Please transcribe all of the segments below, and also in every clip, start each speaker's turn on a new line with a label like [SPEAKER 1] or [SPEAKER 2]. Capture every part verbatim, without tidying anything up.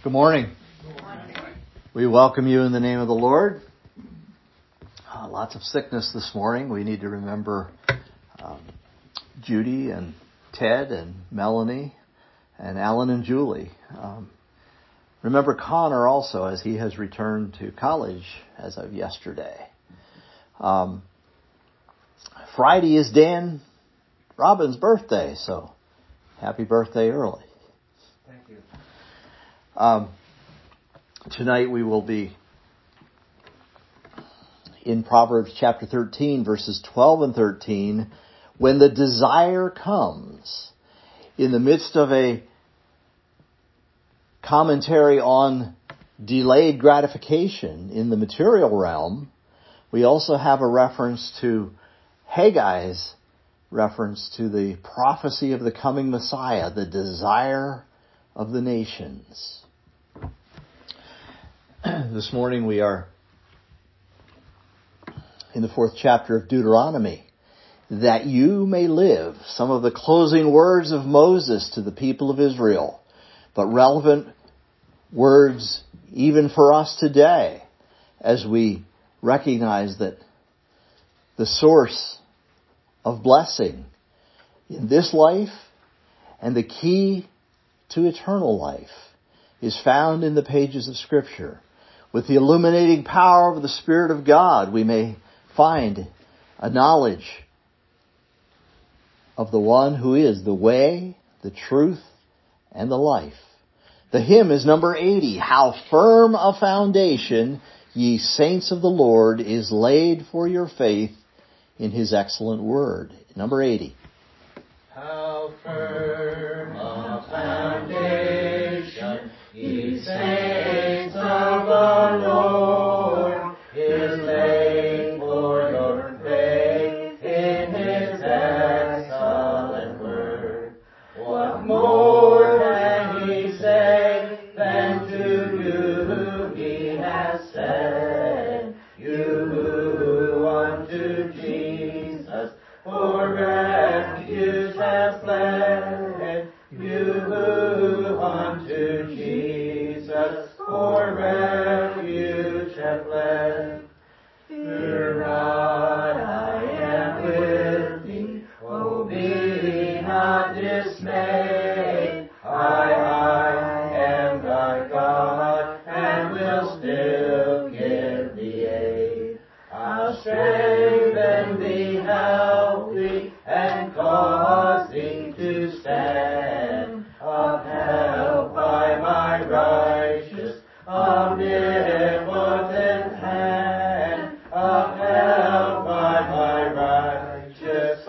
[SPEAKER 1] Good morning.
[SPEAKER 2] Good morning.
[SPEAKER 1] We welcome you in the name of the Lord. Uh, lots of sickness this morning. We need to remember um, Judy and Ted and Melanie and Alan and Julie. Um, remember Connor also, as he has returned to college as of yesterday. Um, Friday is Dan Robbins' birthday, so happy birthday early.
[SPEAKER 2] Thank you.
[SPEAKER 1] Um, tonight we will be in Proverbs chapter thirteen, verses twelve and thirteen. When the desire comes, in the midst of a commentary on delayed gratification in the material realm, we also have a reference to Haggai's reference to the prophecy of the coming Messiah, the desire of the nations. This morning we are in the fourth chapter of Deuteronomy. That you may live, some of the closing words of Moses to the people of Israel, but relevant words even for us today as we recognize that the source of blessing in this life and the key to eternal life is found in the pages of Scripture. With the illuminating power of the Spirit of God, we may find a knowledge of the one who is the way, the truth, and the life. The hymn is number eighty. How firm a foundation, ye saints of the Lord, is laid for your faith in His excellent word. Number eighty.
[SPEAKER 2] How firm a foundation, ye saints of the Lord, is laid for your faith in His excellent word. What more can He say than to you He has said? You who unto Jesus for refuge have fled, you who unto Jesus for refuge have fled. Fear not, I am with thee, oh be not dismayed. I, I am thy God, and will still give thee aid. I'll strengthen thee, help thee, and cause thee to stand, upheld by my righteous, omnipotent hand, upheld by my righteous,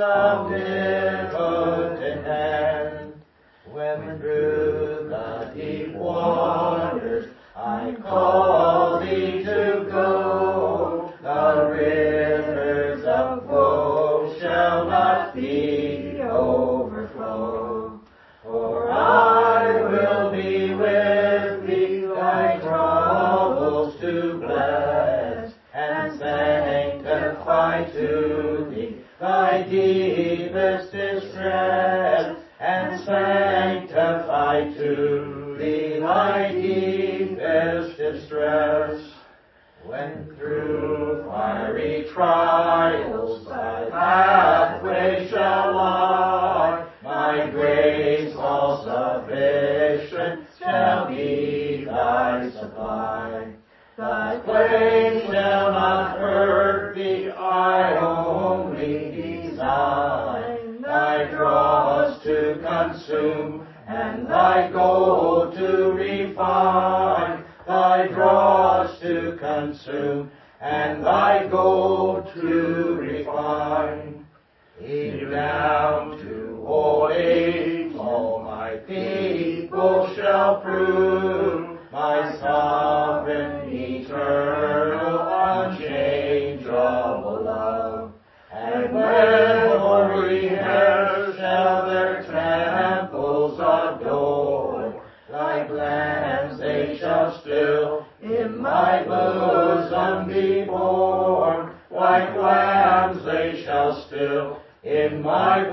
[SPEAKER 2] omnipotent hand. When through the deep waters I call thee to go, the rivers of woe shall not thee overflow. For I will be with thee, thy troubles to bless, and sanctify to thee thy deepest distress, and sanctify to thee thy deepest distress. When through fiery trials thy pathway shall lie, my grace all sufficient shall be thy supply. Thy flame shall not hurt thee, I only design thy dross to consume, and thy gold to refine, thy dross to consume, and thy gold to refine. Even down to old age, all my people shall prove my sovereign, eternal, unchangeable love. And when hoary hairs shall their temples adore, like lambs they shall still in my bosom be born, like lambs they shall still in my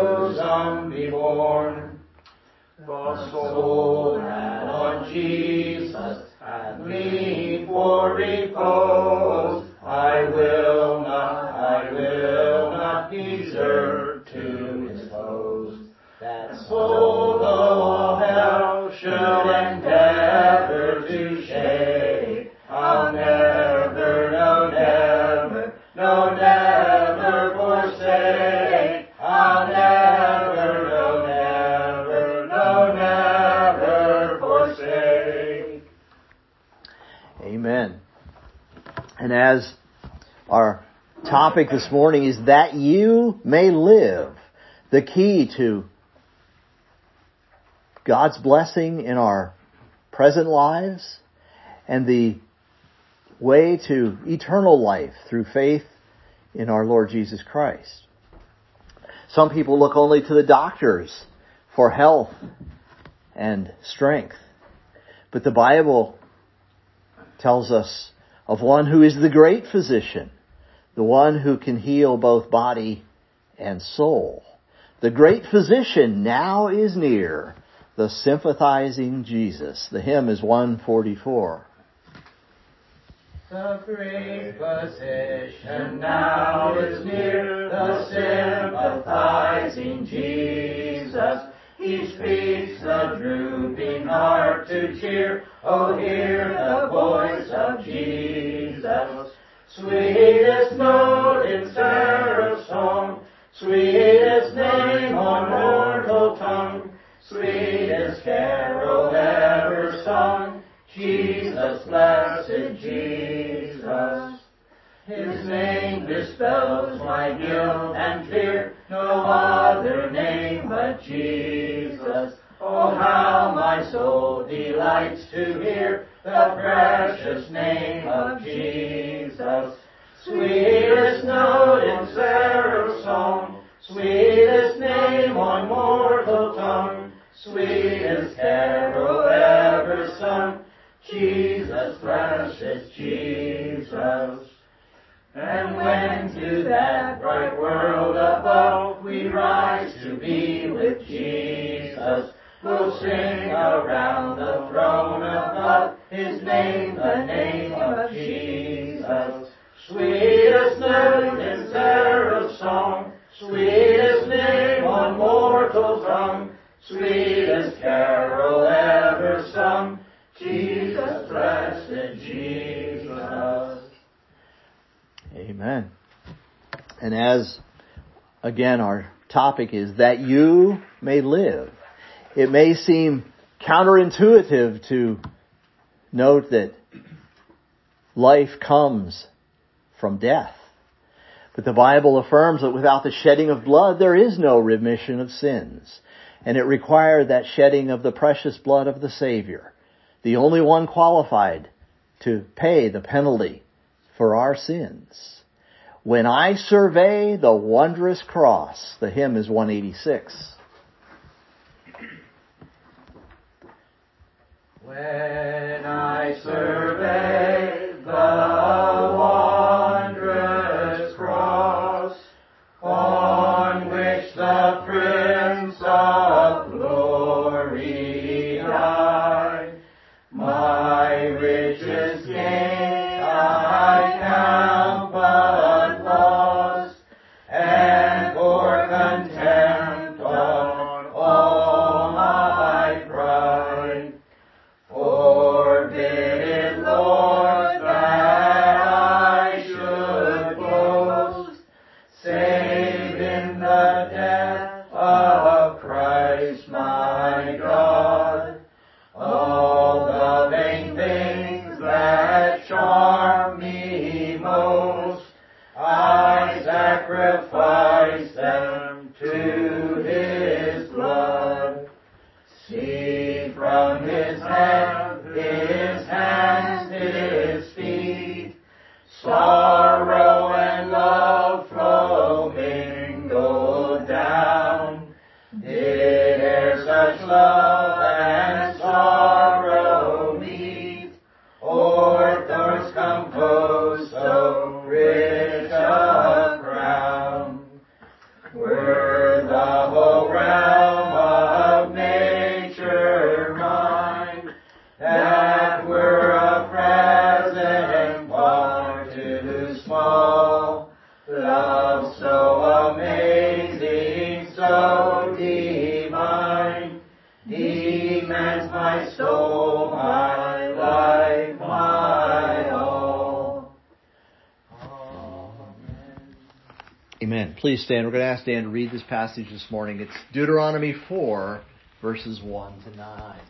[SPEAKER 2] bosom be born. The soul that on Jesus
[SPEAKER 1] And as our topic this morning is that you may live, the key to God's blessing in our present lives and the way to eternal life through faith in our Lord Jesus Christ. Some people look only to the doctors for health and strength. But the Bible tells us of one who is the great physician, the one who can heal both body and soul. The great physician now is near, the sympathizing Jesus. The hymn is one forty-four.
[SPEAKER 2] The great physician now is near, the sympathizing Jesus. He speaks the drooping heart to cheer. Oh, hear the voice of Jesus. Sweetest note in seraph's song, sweetest name on mortal tongue, sweetest carol ever sung, Jesus, blessed Jesus. His name dispels my guilt and fear, no other name but Jesus. Oh, how my soul delights to hear the precious name of Jesus. Sweetest note in seraph's song, sweetest name on mortal tongue, sweetest carol ever sung, Jesus, precious Jesus. And when to that bright world above we rise to be with Jesus, we'll sing around the throne of love His name, the name of Jesus. Sweetest note in seraph's song, sweetest name on mortal tongue, sweetest carol ever sung, Jesus, blessed Jesus.
[SPEAKER 1] Amen. And as, again, our topic is that you may live, it may seem counterintuitive to note that life comes from death. But the Bible affirms that without the shedding of blood, there is no remission of sins. And it required that shedding of the precious blood of the Savior, the only one qualified to pay the penalty for our sins. When I survey the wondrous cross, the hymn is one eighty-six.
[SPEAKER 2] When I survey the wondrous cross, on which the Prince of Glory died, my richest gain I count but loss, and for contempt on all my pride. Forbid it, Lord, that I should boast, save in the death of Christ my God. All the vain things that charm me most, I sacrifice them to His blood. See from His hand, His hands, His feet, sorrow and love flow mingled down. Did e'er such love and sorrow meet, or thorns compose so rich a crown? Were the whole realm of nature mine, that were a present part too small, love so amazing, so divine, demands my soul, my life, my all. Amen.
[SPEAKER 1] Amen. Please stand. We're going to ask Dan to read this passage this morning. It's Deuteronomy four, verses one to nine.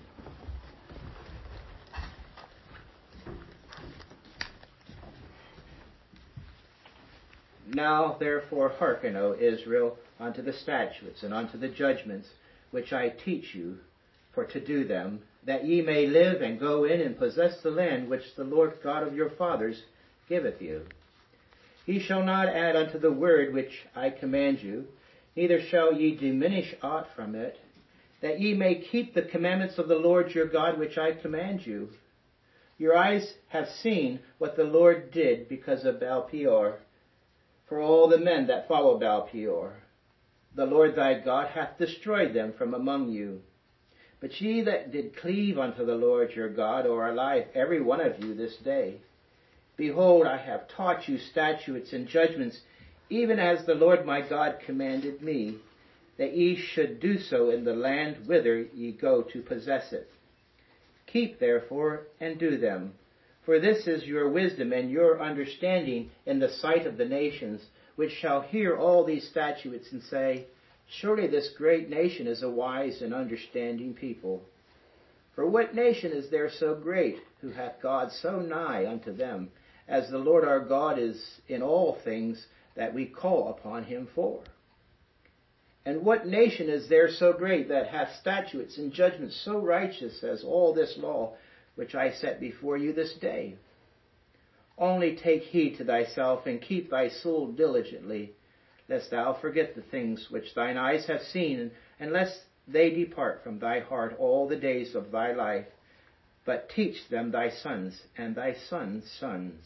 [SPEAKER 3] Now therefore hearken, O Israel, unto the statutes and unto the judgments which I teach you, for to do them, that ye may live and go in and possess the land which the Lord God of your fathers giveth you. Ye shall not add unto the word which I command you, neither shall ye diminish aught from it, that ye may keep the commandments of the Lord your God which I command you. Your eyes have seen what the Lord did because of Baal-peor, for all the men that follow Baal-peor. The Lord thy God hath destroyed them from among you. But ye that did cleave unto the Lord your God are alive, every one of you this day. Behold, I have taught you statutes and judgments, even as the Lord my God commanded me, that ye should do so in the land whither ye go to possess it. Keep therefore and do them, for this is your wisdom and your understanding in the sight of the nations, which shall hear all these statutes and say, Surely this great nation is a wise and understanding people. For what nation is there so great, who hath God so nigh unto them, as the Lord our God is in all things that we call upon him for? And what nation is there so great that hath statutes and judgments so righteous as all this law which I set before you this day? Only take heed to thyself and keep thy soul diligently, lest thou forget the things which thine eyes have seen, and lest they depart from thy heart all the days of thy life, but teach them thy sons and thy sons' sons.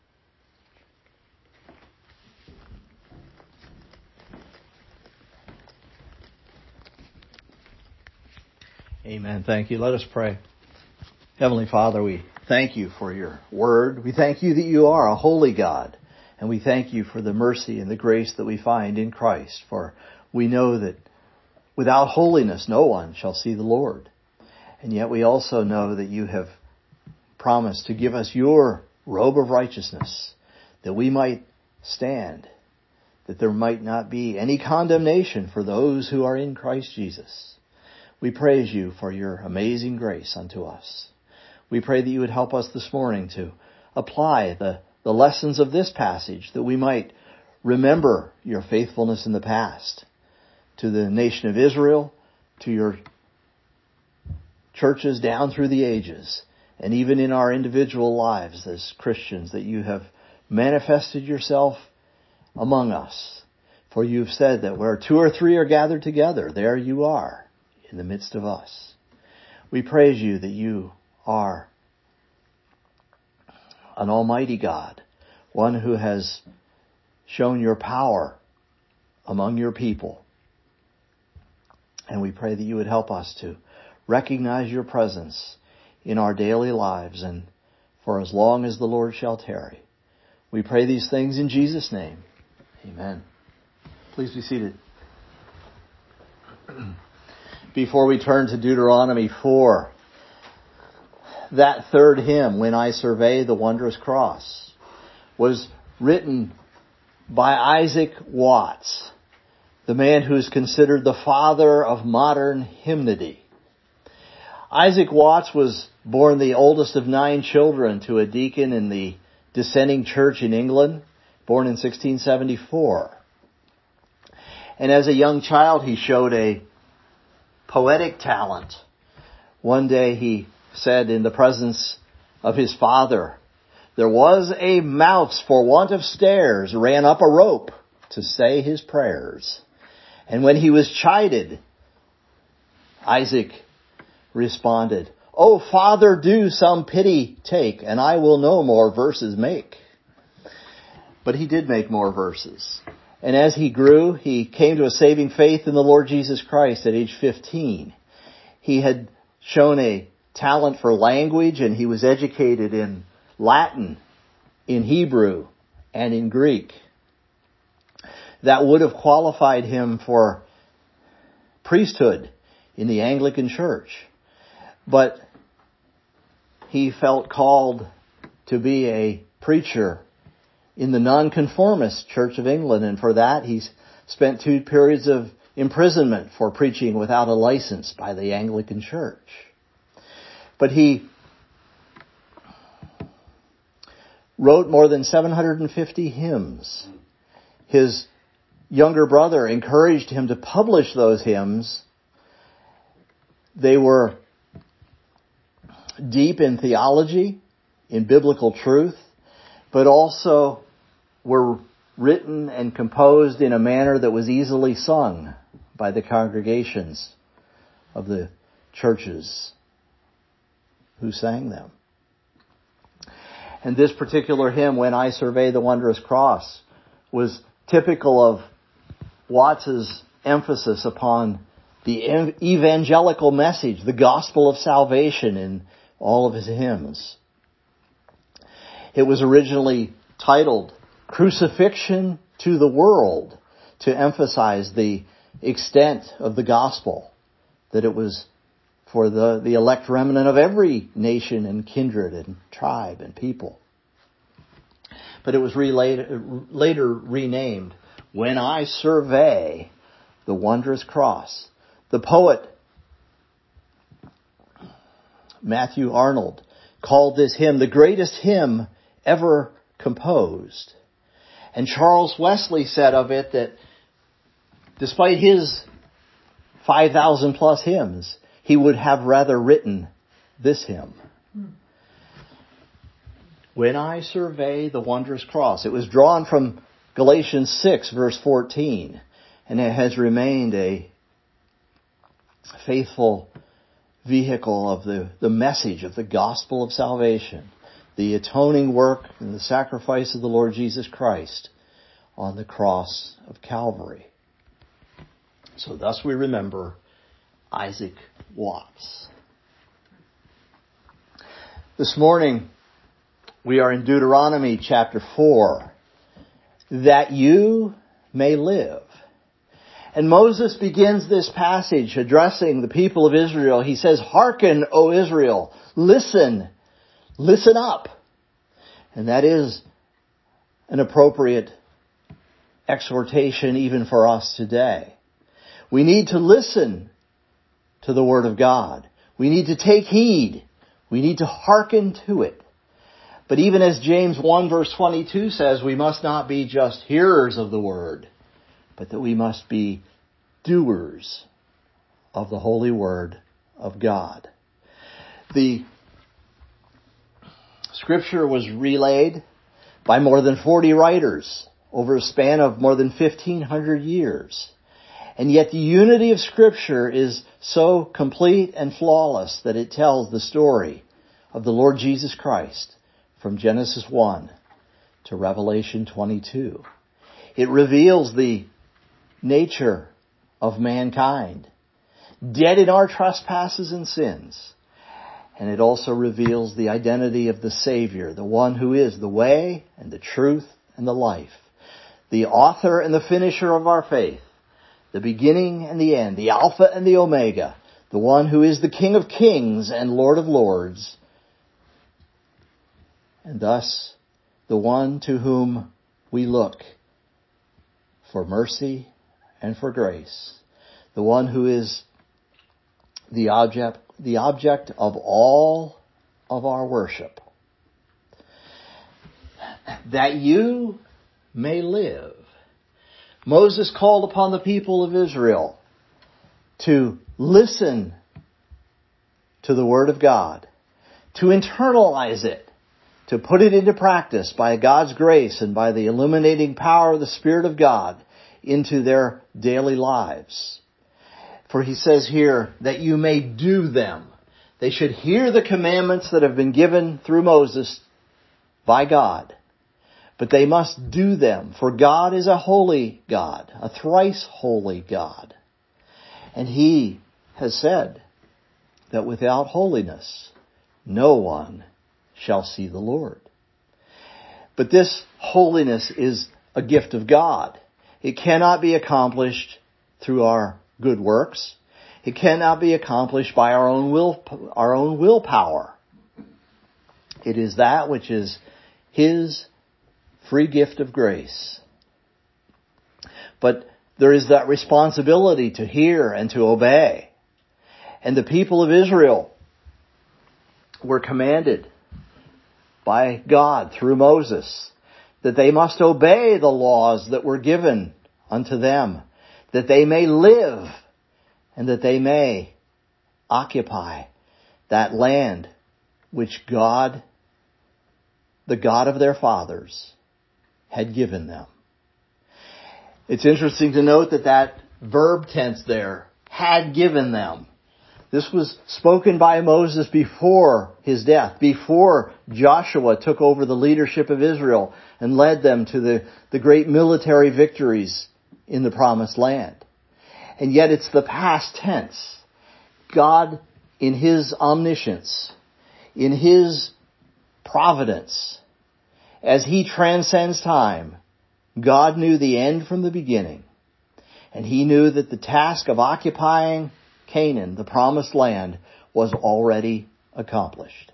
[SPEAKER 1] Amen. Thank you. Let us pray. Heavenly Father, we thank you for your word. We thank you that you are a holy God. And we thank you for the mercy and the grace that we find in Christ. For we know that without holiness no one shall see the Lord. And yet we also know that you have promised to give us your robe of righteousness, that we might stand, that there might not be any condemnation for those who are in Christ Jesus. We praise you for your amazing grace unto us. We pray that you would help us this morning to apply the, the lessons of this passage, that we might remember your faithfulness in the past to the nation of Israel, to your churches down through the ages, and even in our individual lives as Christians, that you have manifested yourself among us. For you've said that where two or three are gathered together, there you are in the midst of us. We praise you that you are an almighty God, one who has shown your power among your people. And we pray that you would help us to recognize your presence in our daily lives and for as long as the Lord shall tarry. We pray these things in Jesus' name. Amen. Please be seated. Before we turn to Deuteronomy four, that third hymn, When I Survey the Wondrous Cross, was written by Isaac Watts, the man who is considered the father of modern hymnody. Isaac Watts was born the oldest of nine children to a deacon in the dissenting church in England, born in sixteen seventy-four. And as a young child, he showed a poetic talent. One day he said in the presence of his father, there was a mouse for want of stairs, ran up a rope to say his prayers. And when he was chided, Isaac responded, Oh, Father, do some pity take, and I will no more verses make. But he did make more verses. And as he grew, he came to a saving faith in the Lord Jesus Christ at age fifteen. He had shown a talent for language, and he was educated in Latin, in Hebrew, and in Greek. That would have qualified him for priesthood in the Anglican Church. But he felt called to be a preacher in the Nonconformist Church of England, and for that he spent two periods of imprisonment for preaching without a license by the Anglican Church. But he wrote more than seven hundred fifty hymns. his younger brother encouraged him to publish those hymns. They were deep in theology, in biblical truth, but also were written and composed in a manner that was easily sung by the congregations of the churches who sang them. And this particular hymn, When I Survey the Wondrous Cross, was typical of Watts's emphasis upon the evangelical message, the gospel of salvation in all of his hymns. It was originally titled Crucifixion to the World, to emphasize the extent of the gospel, that it was for the, the elect remnant of every nation and kindred and tribe and people. But it was related, later renamed When I Survey the Wondrous Cross. The poet Matthew Arnold called this hymn the greatest hymn ever composed. And Charles Wesley said of it that despite his five thousand plus hymns, he would have rather written this hymn. Hmm. When I Survey the Wondrous Cross. It was drawn from Galatians six, verse fourteen, and it has remained a faithful vehicle of the, the message of the gospel of salvation, the atoning work and the sacrifice of the Lord Jesus Christ on the cross of Calvary. So thus we remember Isaac Watts. This morning we are in Deuteronomy chapter four, that you may live. And Moses begins this passage addressing the people of Israel. He says, "Hearken, O Israel, listen, listen up." And that is an appropriate exhortation even for us today. We need to listen to the Word of God. We need to take heed. We need to hearken to it. But even as James one verse twenty-two says, we must not be just hearers of the Word, but that we must be doers of the holy Word of God. The Scripture was relayed by more than forty writers over a span of more than fifteen hundred years. And yet the unity of Scripture is so complete and flawless that it tells the story of the Lord Jesus Christ from Genesis one to Revelation twenty-two. It reveals the nature of mankind, dead in our trespasses and sins. And it also reveals the identity of the Savior, the one who is the way and the truth and the life, the author and the finisher of our faith, the beginning and the end, the Alpha and the Omega, the one who is the King of kings and Lord of lords, and thus the one to whom we look for mercy and for grace, the one who is the object, the object of all of our worship, that you may live. Moses called upon the people of Israel to listen to the Word of God, to internalize it, to put it into practice by God's grace and by the illuminating power of the Spirit of God into their daily lives. For he says here that you may do them. They should hear the commandments that have been given through Moses by God. But they must do them, for God is a holy God, a thrice holy God. And He has said that without holiness, no one shall see the Lord. But this holiness is a gift of God. It cannot be accomplished through our good works. It cannot be accomplished by our own will, our own willpower. It is that which is His free gift of grace. But there is that responsibility to hear and to obey. And the people of Israel were commanded by God through Moses that they must obey the laws that were given unto them, that they may live and that they may occupy that land which God, the God of their fathers, had given them. It's interesting to note that that verb tense there, had given them. This was spoken by Moses before his death, before Joshua took over the leadership of Israel and led them to the, the great military victories in the promised land. And yet it's the past tense. God, in His omniscience, in His providence, as He transcends time, God knew the end from the beginning. And He knew that the task of occupying Canaan, the promised land, was already accomplished.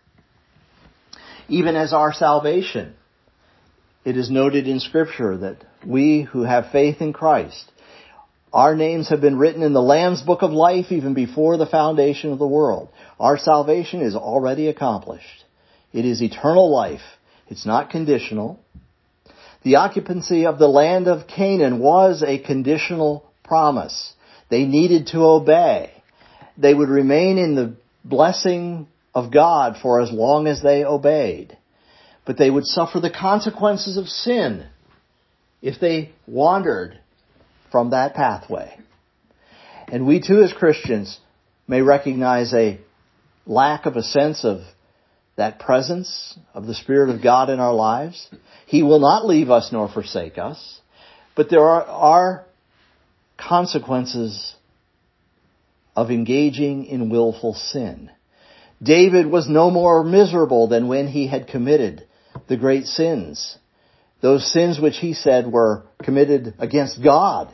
[SPEAKER 1] Even as our salvation, it is noted in Scripture that we who have faith in Christ, our names have been written in the Lamb's Book of Life even before the foundation of the world. Our salvation is already accomplished. It is eternal life. It's not conditional. The occupancy of the land of Canaan was a conditional promise. They needed to obey. They would remain in the blessing of God for as long as they obeyed. But they would suffer the consequences of sin if they wandered from that pathway. And we too as Christians may recognize a lack of a sense of that presence of the Spirit of God in our lives. He will not leave us nor forsake us. But there are, are consequences of engaging in willful sin. David was no more miserable than when he had committed the great sins. Those sins which he said were committed against God.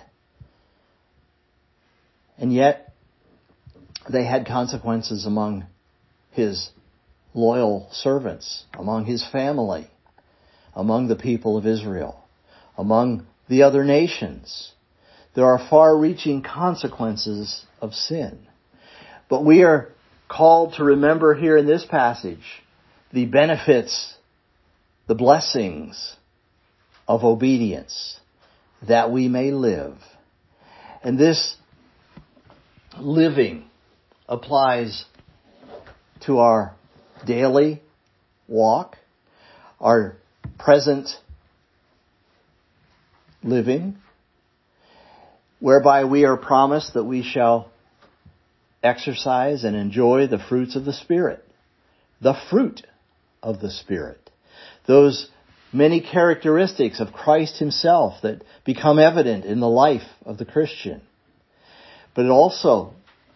[SPEAKER 1] And yet, they had consequences among his loyal servants, among his family, among the people of Israel, among the other nations. There are far-reaching consequences of sin. But we are called to remember here in this passage the benefits, the blessings of obedience, that we may live. And this living applies to our daily walk, our present living, whereby we are promised that we shall exercise and enjoy the fruits of the Spirit. The fruit of the Spirit. Those many characteristics of Christ Himself that become evident in the life of the Christian. But it also,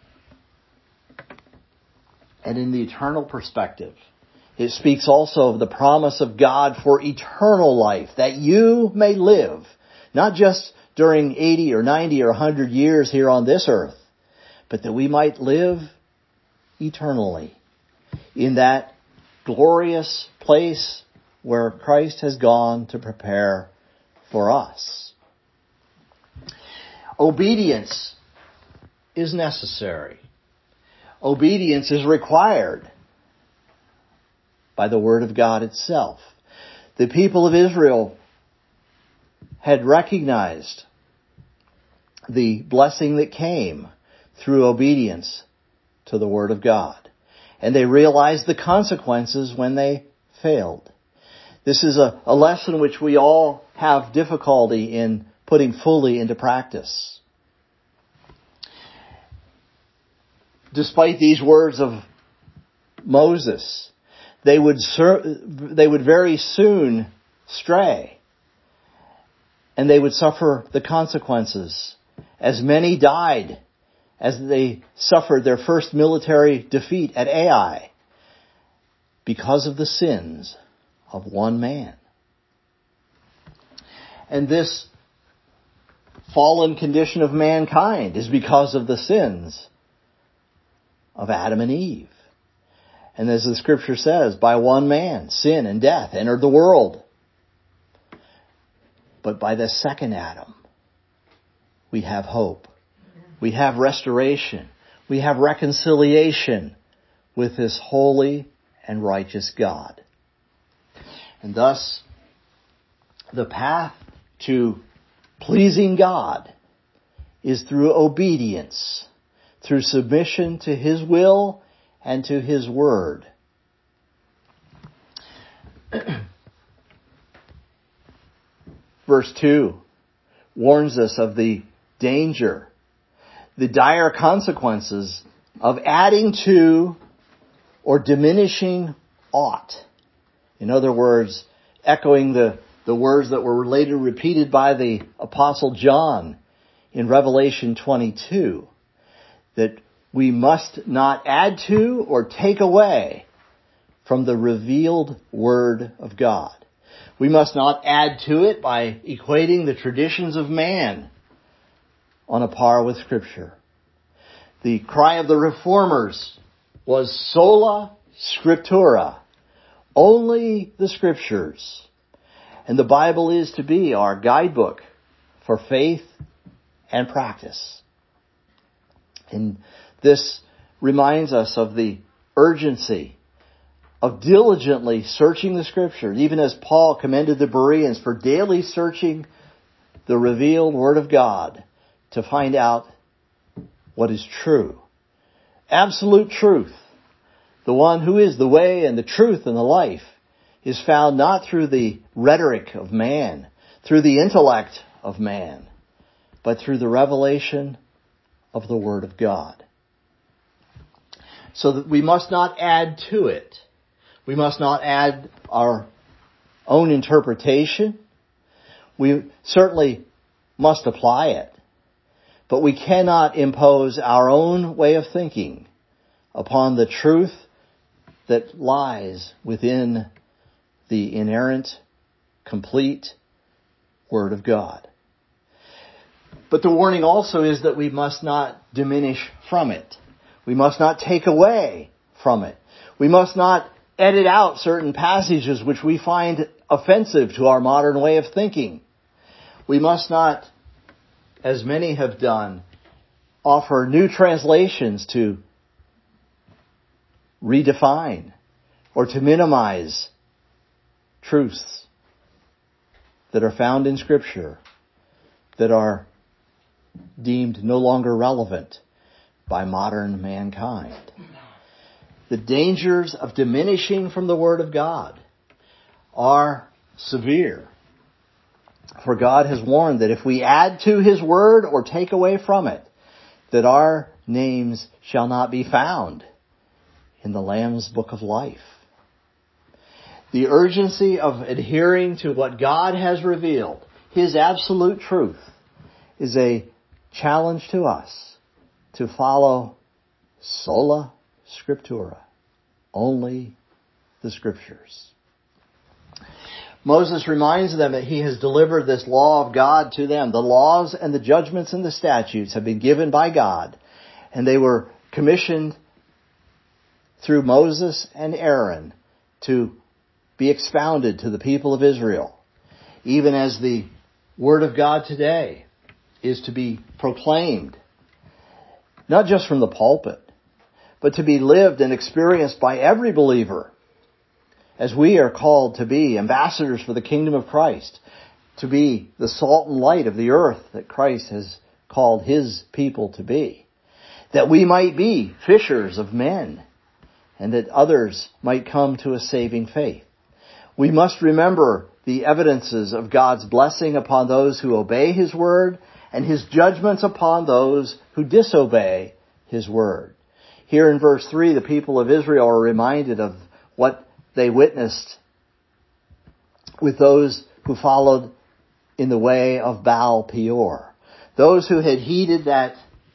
[SPEAKER 1] and in the eternal perspective, it speaks also of the promise of God for eternal life, that you may live, not just during eighty or ninety or one hundred years here on this earth, but that we might live eternally in that glorious place where Christ has gone to prepare for us. Obedience is necessary. Obedience is required by the Word of God itself. The people of Israel had recognized the blessing that came through obedience to the Word of God. And they realized the consequences when they failed. This is a, a lesson which we all have difficulty in putting fully into practice. Despite these words of Moses, they would ser- they would very soon stray, and they would suffer the consequences, as many died as they suffered their first military defeat at Ai because of the sins of one man. And this fallen condition of mankind is because of the sins of Adam and Eve. And as the Scripture says, by one man, sin and death entered the world. But by the second Adam, we have hope. We have restoration. We have reconciliation with this holy and righteous God. And thus, the path to pleasing God is through obedience, through submission to His will and to His word. Verse two warns us of the danger, the dire consequences of adding to or diminishing aught. In other words, echoing the, the words that were later repeated by the Apostle John in Revelation twenty-two, that we must not add to or take away from the revealed Word of God. We must not add to it by equating the traditions of man on a par with Scripture. The cry of the Reformers was sola scriptura, only the Scriptures. And the Bible is to be our guidebook for faith and practice. And this reminds us of the urgency of diligently searching the Scripture, even as Paul commended the Bereans for daily searching the revealed Word of God to find out what is true. Absolute truth, the one who is the way and the truth and the life, is found not through the rhetoric of man, through the intellect of man, but through the revelation of the Word of God. So that we must not add to it. We must not add our own interpretation. We certainly must apply it. But we cannot impose our own way of thinking upon the truth that lies within the inerrant, complete Word of God. But the warning also is that we must not diminish from it. We must not take away from it. We must not edit out certain passages which we find offensive to our modern way of thinking. We must not, as many have done, offer new translations to redefine or to minimize truths that are found in Scripture that are deemed no longer relevant by modern mankind. The dangers of diminishing from the Word of God are severe. For God has warned that if we add to His Word or take away from it, that our names shall not be found in the Lamb's Book of Life. The urgency of adhering to what God has revealed, His absolute truth, is a challenge to us to follow sola scriptura, only the Scriptures. Moses reminds them that he has delivered this law of God to them. The laws and the judgments and the statutes have been given by God, and they were commissioned through Moses and Aaron to be expounded to the people of Israel, even as the Word of God today is to be proclaimed, not just from the pulpit, but to be lived and experienced by every believer, as we are called to be ambassadors for the kingdom of Christ, to be the salt and light of the earth that Christ has called His people to be, that we might be fishers of men, and that others might come to a saving faith. We must remember the evidences of God's blessing upon those who obey His word and His judgments upon those who disobey His word. Here in verse three, the people of Israel are reminded of what they witnessed with those who followed in the way of Baal Peor. Those who had heeded that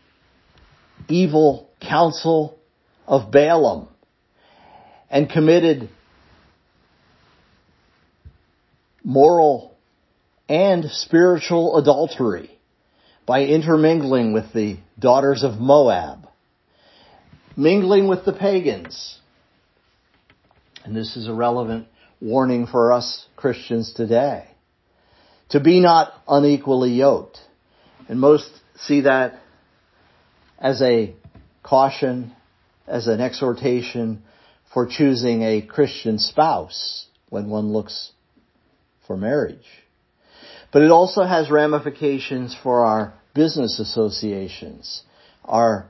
[SPEAKER 1] evil counsel of Balaam and committed moral and spiritual adultery by intermingling with the daughters of Moab, mingling with the pagans. And this is a relevant warning for us Christians today, to be not unequally yoked. And most see that as a caution, as an exhortation for choosing a Christian spouse when one looks for marriage. But it also has ramifications for our business associations, our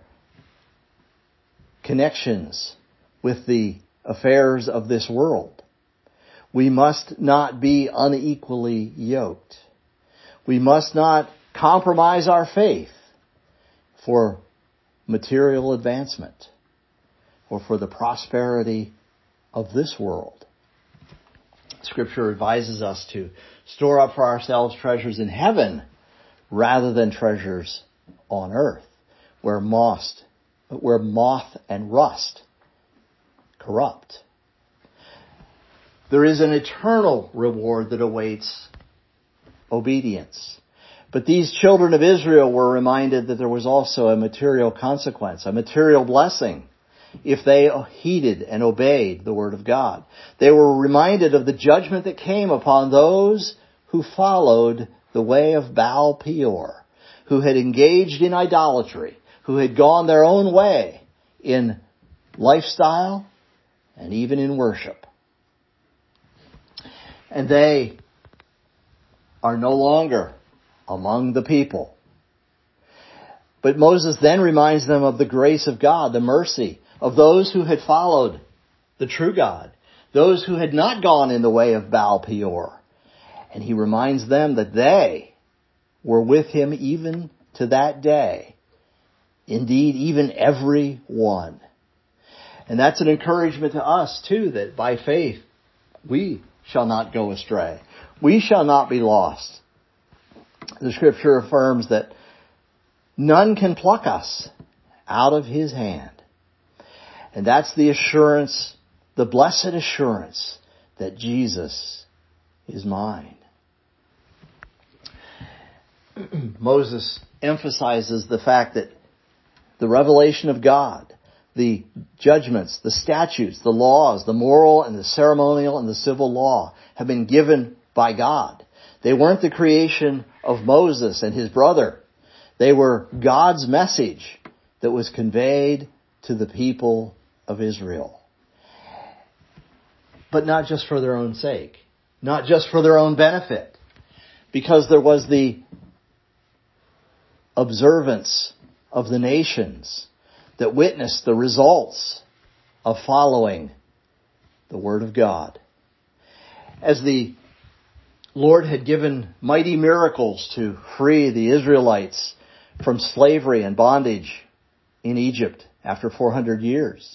[SPEAKER 1] connections with the affairs of this world. We must not be unequally yoked. We must not compromise our faith for material advancement or for the prosperity of this world. Scripture advises us to store up for ourselves treasures in heaven rather than treasures on earth, where moth, where moth and rust corrupt. There is an eternal reward that awaits obedience. But these children of Israel were reminded that there was also a material consequence, a material blessing, if they heeded and obeyed the word of God. They were reminded of the judgment that came upon those who followed the way of Baal Peor, who had engaged in idolatry, who had gone their own way in lifestyle and even in worship. And they are no longer among the people. But Moses then reminds them of the grace of God, the mercy of those who had followed the true God, those who had not gone in the way of Baal Peor. And he reminds them that they were with him even to that day. Indeed, even every one. And that's an encouragement to us too, that by faith we shall not go astray. We shall not be lost. The Scripture affirms that none can pluck us out of his hand. And that's the assurance, the blessed assurance that Jesus is mine. Moses emphasizes the fact that the revelation of God, the judgments, the statutes, the laws, the moral and the ceremonial and the civil law have been given by God. They weren't the creation of Moses and his brother. They were God's message that was conveyed to the people of Israel. But not just for their own sake, not just for their own benefit, because there was the observance of the nations that witnessed the results of following the Word of God. As the Lord had given mighty miracles to free the Israelites from slavery and bondage in Egypt after four hundred years.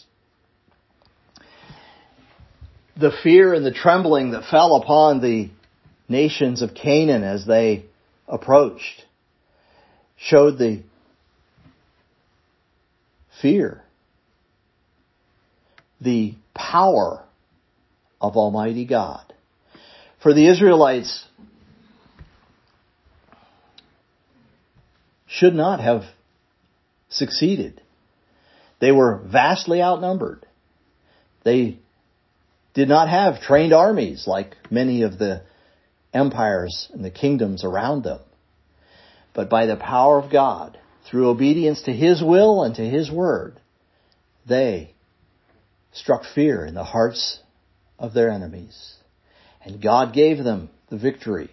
[SPEAKER 1] The fear and the trembling that fell upon the nations of Canaan as they approached showed the fear, the power of Almighty God. For the Israelites should not have succeeded. They were vastly outnumbered. They did not have trained armies like many of the empires and the kingdoms around them. But by the power of God, through obedience to His will and to His word, they struck fear in the hearts of their enemies. And God gave them the victory.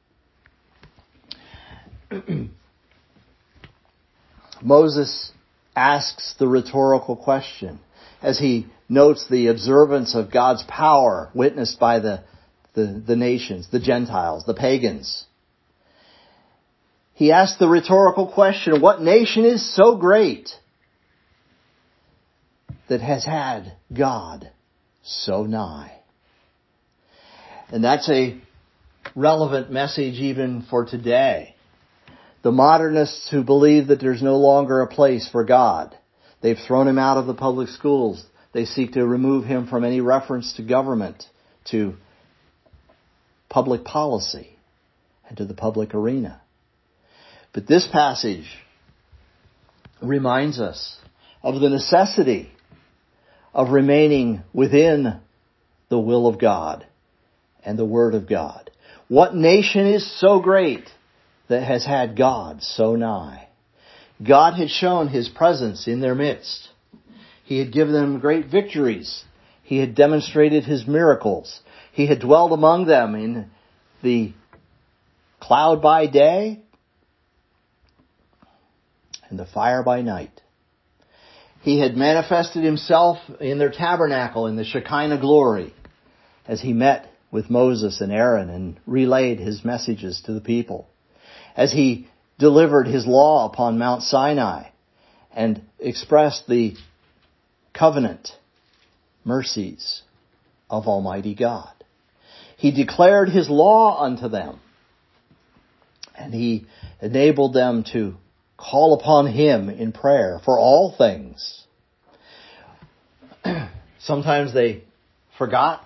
[SPEAKER 1] Moses asks the rhetorical question as he notes the observance of God's power witnessed by the, the, the nations, the Gentiles, the pagans. He asks the rhetorical question, what nation is so great that has had God so nigh? And that's a relevant message even for today. The modernists who believe that there's no longer a place for God, they've thrown Him out of the public schools. They seek to remove Him from any reference to government, to public policy, and to the public arena. But this passage reminds us of the necessity of remaining within the will of God and the Word of God. What nation is so great that has had God so nigh? God had shown His presence in their midst. He had given them great victories. He had demonstrated His miracles. He had dwelled among them in the cloud by day and the fire by night. He had manifested himself in their tabernacle in the Shekinah glory as he met with Moses and Aaron and relayed his messages to the people, as he delivered his law upon Mount Sinai and expressed the covenant mercies of Almighty God. He declared his law unto them, and he enabled them to call upon him in prayer for all things. Sometimes they forgot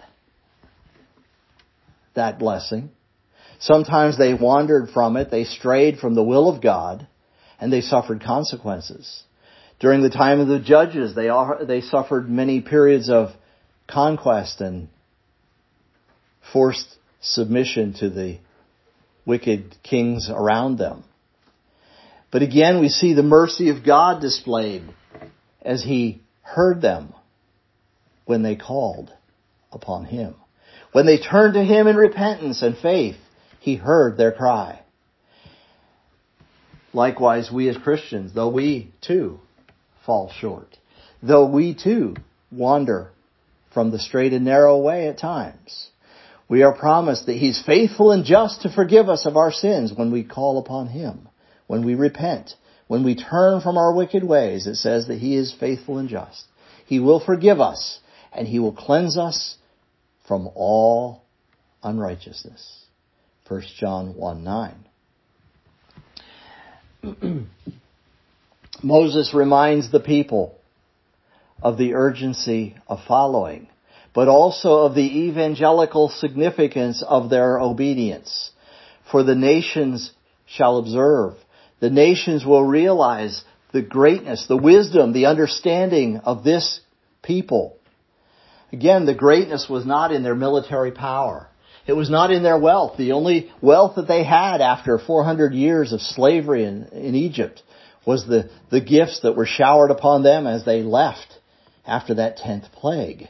[SPEAKER 1] that blessing. Sometimes they wandered from it. They strayed from the will of God, and they suffered consequences. During the time of the judges, they are, they suffered many periods of conquest and forced submission to the wicked kings around them. But again, we see the mercy of God displayed as he heard them when they called upon him. When they turned to him in repentance and faith, he heard their cry. Likewise, we as Christians, though we too fall short, though we too wander from the straight and narrow way at times, we are promised that he's faithful and just to forgive us of our sins when we call upon him, when we repent, when we turn from our wicked ways. It says that he is faithful and just. He will forgive us, and he will cleanse us from all unrighteousness. First John one nine. Moses reminds the people of the urgency of following, but also of the evangelical significance of their obedience. For the nations shall observe. The nations will realize the greatness, the wisdom, the understanding of this people. Again, the greatness was not in their military power. It was not in their wealth. The only wealth that they had after four hundred years of slavery in, in Egypt was the, the gifts that were showered upon them as they left after that tenth plague.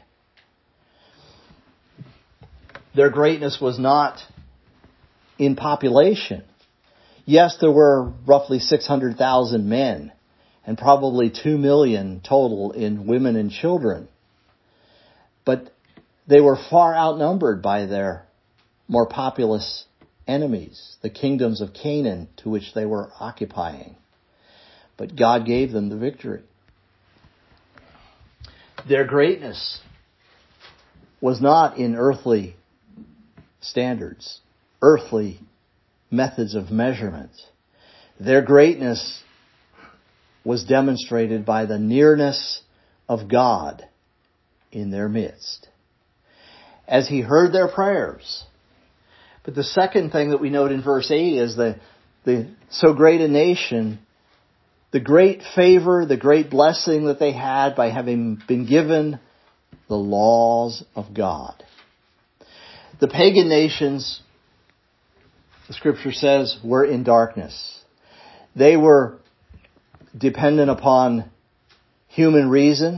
[SPEAKER 1] Their greatness was not in population. Yes, there were roughly six hundred thousand men and probably two million total in women and children. But they were far outnumbered by their more populous enemies, the kingdoms of Canaan to which they were occupying. But God gave them the victory. Their greatness was not in earthly standards, earthly methods of measurement. Their greatness was demonstrated by the nearness of God in their midst, as he heard their prayers. But the second thing that we note in verse eight is the, the so great a nation, the great favor, the great blessing that they had by having been given the laws of God. The pagan nations, the scripture says, were in darkness. They were dependent upon human reason.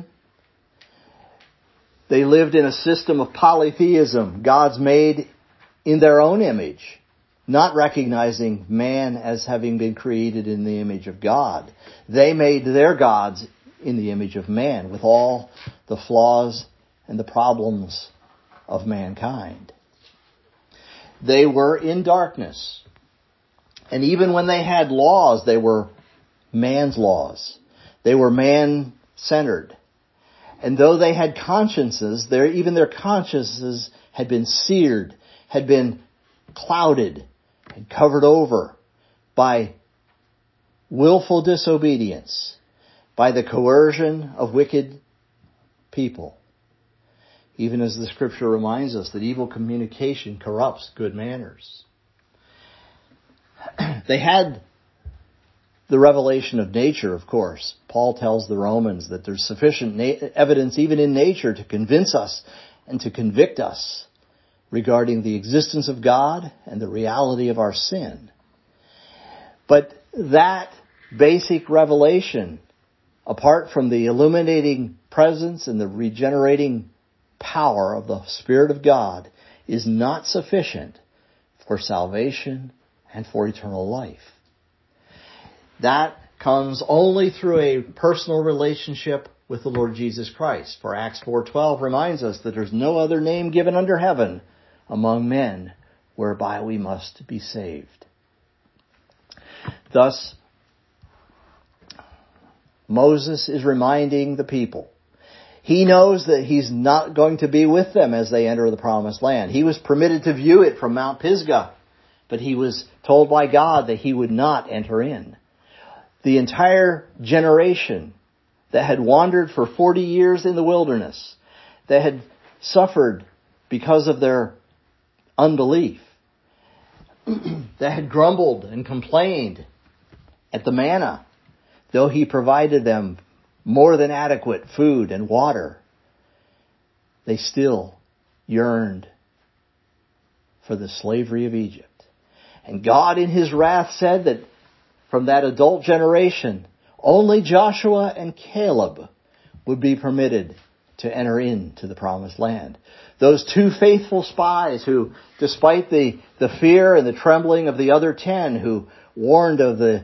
[SPEAKER 1] They lived in a system of polytheism, gods made in their own image, not recognizing man as having been created in the image of God. They made their gods in the image of man, with all the flaws and the problems of mankind. They were in darkness. And even when they had laws, they were man's laws. They were man-centered. And though they had consciences, their, even their consciences had been seared, had been clouded and covered over by willful disobedience, by the coercion of wicked people. Even as the scripture reminds us that evil communication corrupts good manners. They had the revelation of nature, of course. Paul tells the Romans that there's sufficient na- evidence even in nature to convince us and to convict us regarding the existence of God and the reality of our sin. But that basic revelation, apart from the illuminating presence and the regenerating power of the Spirit of God, is not sufficient for salvation and for eternal life. That comes only through a personal relationship with the Lord Jesus Christ. For Acts four twelve reminds us that there's no other name given under heaven among men whereby we must be saved. Thus, Moses is reminding the people. He knows that he's not going to be with them as they enter the promised land. He was permitted to view it from Mount Pisgah, but he was told by God that he would not enter in. The entire generation that had wandered for forty years in the wilderness, that had suffered because of their unbelief, that had grumbled and complained at the manna, though he provided them more than adequate food and water, they still yearned for the slavery of Egypt. And God in his wrath said that from that adult generation, only Joshua and Caleb would be permitted to enter into the promised land. Those two faithful spies who, despite the, the fear and the trembling of the other ten, who warned of the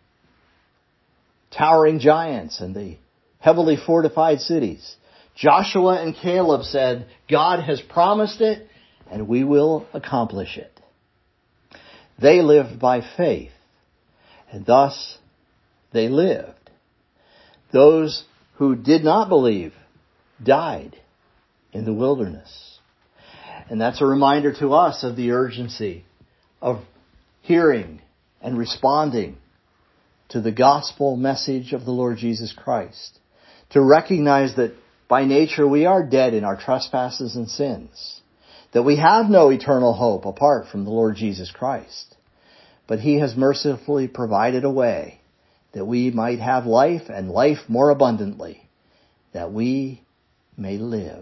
[SPEAKER 1] towering giants and the heavily fortified cities, Joshua and Caleb said, God has promised it and we will accomplish it. They lived by faith, and thus they lived. Those who did not believe died in the wilderness. And that's a reminder to us of the urgency of hearing and responding to the gospel message of the Lord Jesus Christ. To recognize that by nature we are dead in our trespasses and sins. That we have no eternal hope apart from the Lord Jesus Christ. But he has mercifully provided a way that we might have life and life more abundantly. That we may live.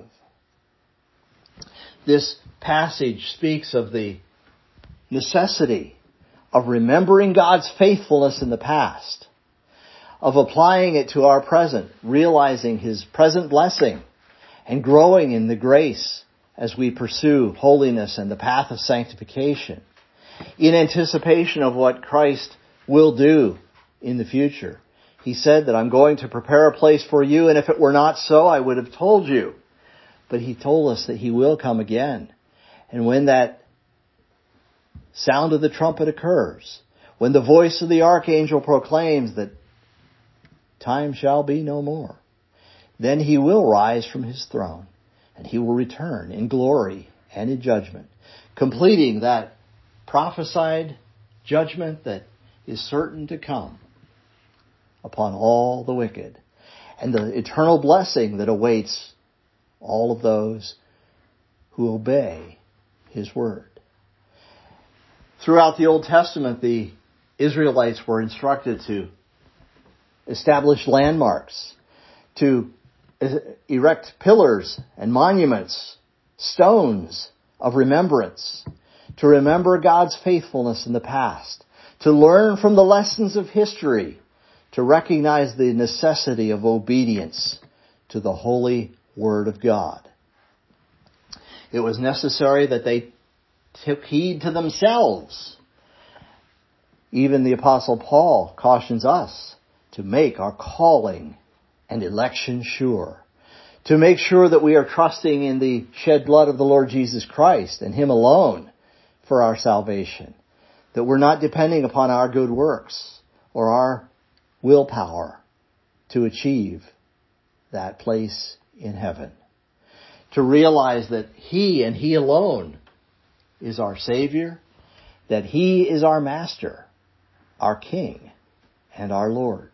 [SPEAKER 1] This passage speaks of the necessity of remembering God's faithfulness in the past, of applying it to our present, realizing his present blessing, and growing in the grace as we pursue holiness and the path of sanctification, in anticipation of what Christ will do in the future. He said that I'm going to prepare a place for you, and if it were not so, I would have told you. But he told us that he will come again. And when that sound of the trumpet occurs, when the voice of the archangel proclaims that time shall be no more, then he will rise from his throne, and he will return in glory and in judgment, completing that prophesied judgment that is certain to come upon all the wicked, and the eternal blessing that awaits all of those who obey his word. Throughout the Old Testament, the Israelites were instructed to establish landmarks, to erect pillars and monuments, stones of remembrance, to remember God's faithfulness in the past, to learn from the lessons of history, to recognize the necessity of obedience to the holy Word of God. It was necessary that they took heed to themselves. Even the Apostle Paul cautions us to make our calling and election sure, to make sure that we are trusting in the shed blood of the Lord Jesus Christ and him alone for our salvation, that we're not depending upon our good works or our willpower to achieve that place in heaven. To realize that he and he alone is our Savior, that he is our Master, our King, and our Lord.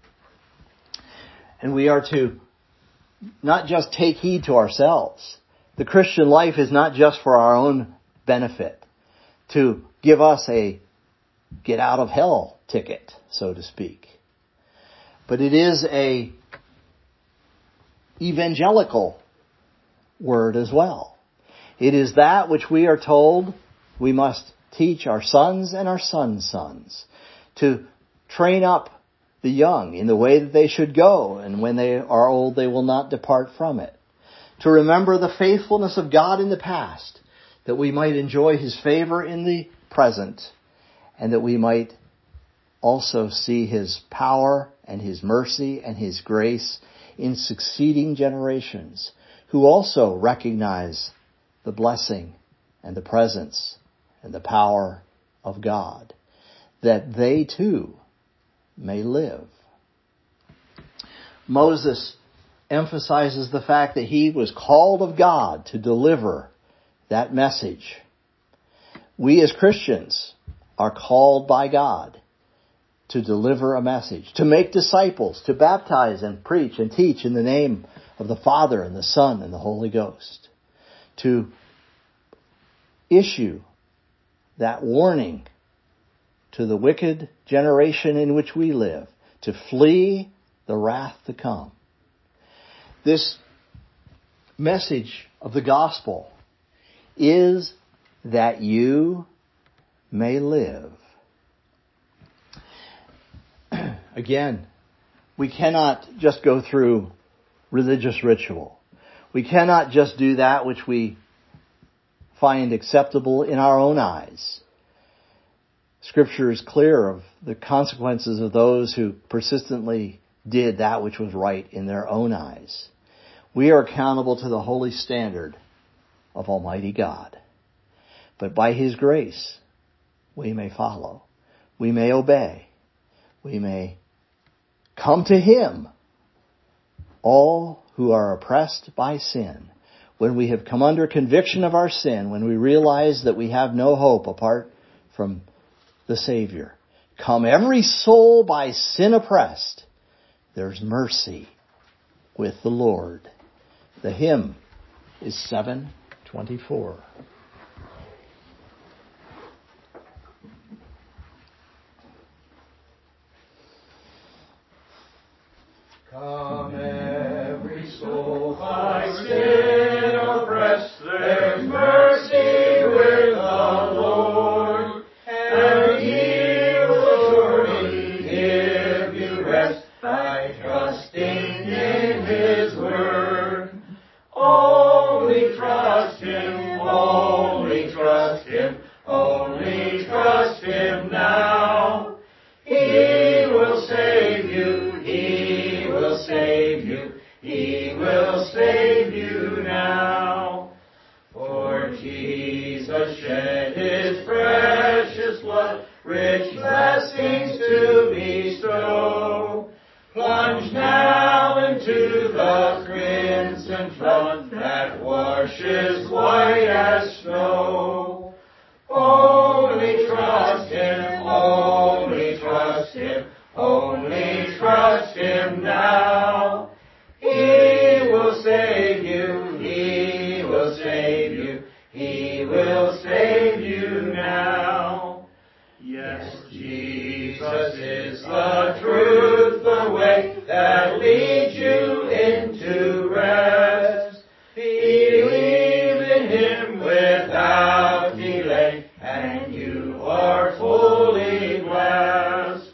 [SPEAKER 1] And we are to not just take heed to ourselves. The Christian life is not just for our own benefit, to give us a get out of hell ticket, so to speak. But it is a evangelical word as well. It is that which we are told we must teach our sons and our sons' sons, to train up the young in the way that they should go, and when they are old they will not depart from it. To remember the faithfulness of God in the past, that we might enjoy his favor in the present, and that we might also see His power and His mercy and His grace in succeeding generations who also recognize the blessing and the presence and the power of God, that they too may live. Moses emphasizes the fact that he was called of God to deliver that message. We as Christians are called by God to deliver a message, to make disciples, to baptize and preach and teach in the name of the Father and the Son and the Holy Ghost, to issue that warning to the wicked generation in which we live, to flee the wrath to come. This message of the gospel is that you may live. Again, we cannot just go through religious ritual. We cannot just do that which we find acceptable in our own eyes. Scripture is clear of the consequences of those who persistently did that which was right in their own eyes. We are accountable to the holy standard of Almighty God. But by His grace, we may follow. We may obey. We may come to Him, all who are oppressed by sin. When we have come under conviction of our sin, when we realize that we have no hope apart from the Savior, come every soul by sin oppressed, there's mercy with the Lord. The hymn is seven twenty-four.
[SPEAKER 2] Come every soul by sin oppressed, there's mercy with the Lord, and He will surely give you rest by trusting in His word. Only trust Him, only trust Him, only trust Him now. He will save you, He will save you, He will save you now. For Jesus shed His precious blood, rich blessings to bestow. Plunge now into the crimson flood that washes white as snow. Only trust Him, only trust Him, only trust Him now. He will save you, He will save you, He will save you now. Yes, Jesus is the truth, the way that leads you into rest. Believe in Him without delay, and you are fully blessed.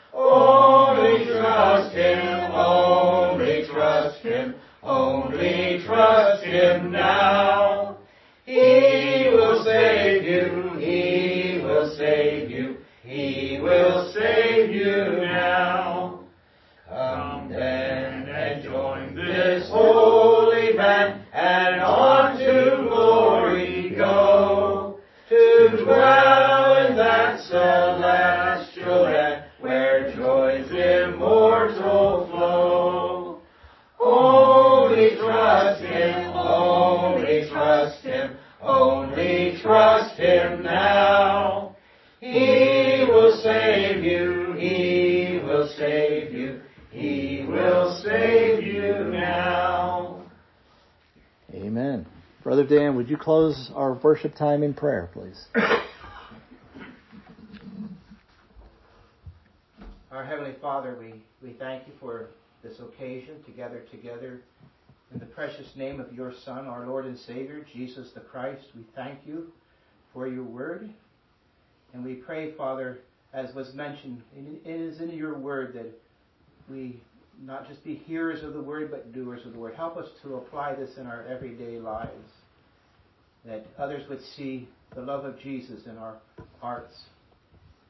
[SPEAKER 2] Only trust Him, only trust Him, only trust Him now. He will save you, He will save you, He will save you now. Come then and join this holy band, and on to glory go, to dwell in that celestial land where joys immortal flow. Only trust Him, only trust Him, only trust Him now. He will save you, He will save you, He will save you now.
[SPEAKER 1] Amen. Brother Dan, would you close our worship time in prayer, please?
[SPEAKER 3] Our Heavenly Father, we, we thank you for this occasion to gather together in the precious name of your Son, our Lord and Savior, Jesus the Christ. We thank you for your word. And we pray, Father, as was mentioned, it is in your word that we not just be hearers of the word, but doers of the word. Help us to apply this in our everyday lives, that others would see the love of Jesus in our hearts,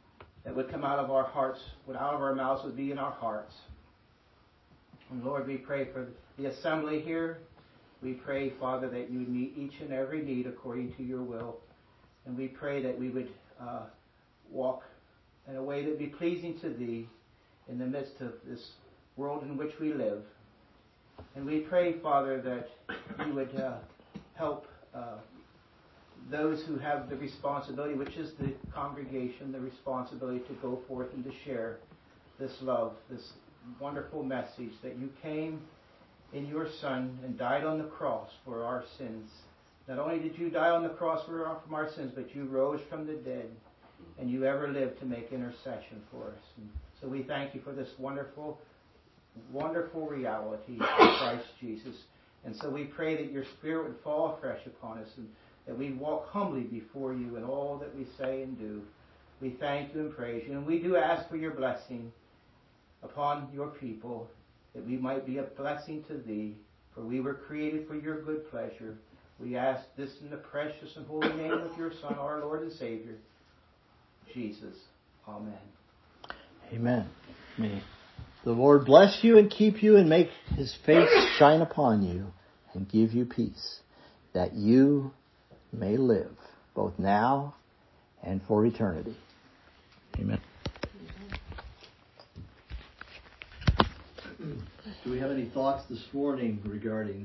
[SPEAKER 3] that would come out of our hearts, what out of our mouths would be in our hearts. And Lord, we pray for the assembly here. We pray, Father, that you would meet each and every need according to your will. And we pray that we would uh, walk in a way that would be pleasing to thee in the midst of this world in which we live. And we pray, Father, that you would uh, help uh, those who have the responsibility, which is the congregation, the responsibility to go forth and to share this love, this wonderful message that you came in your Son and died on the cross for our sins. Not only did you die on the cross for our, from our sins, but you rose from the dead, and you ever lived to make intercession for us. And so we thank you for this wonderful, wonderful reality of Christ Jesus. And so we pray that your Spirit would fall afresh upon us, and that we walk humbly before you in all that we say and do. We thank you and praise you. And we do ask for your blessing upon your people, that we might be a blessing to thee, for we were created for your good pleasure. We ask this in the precious and holy name of your Son, our Lord and Savior, Jesus. Amen.
[SPEAKER 1] Amen. May the Lord bless you and keep you and make his face shine upon you and give you peace, that you may live both now and for eternity. Amen. Do we have any thoughts this morning regarding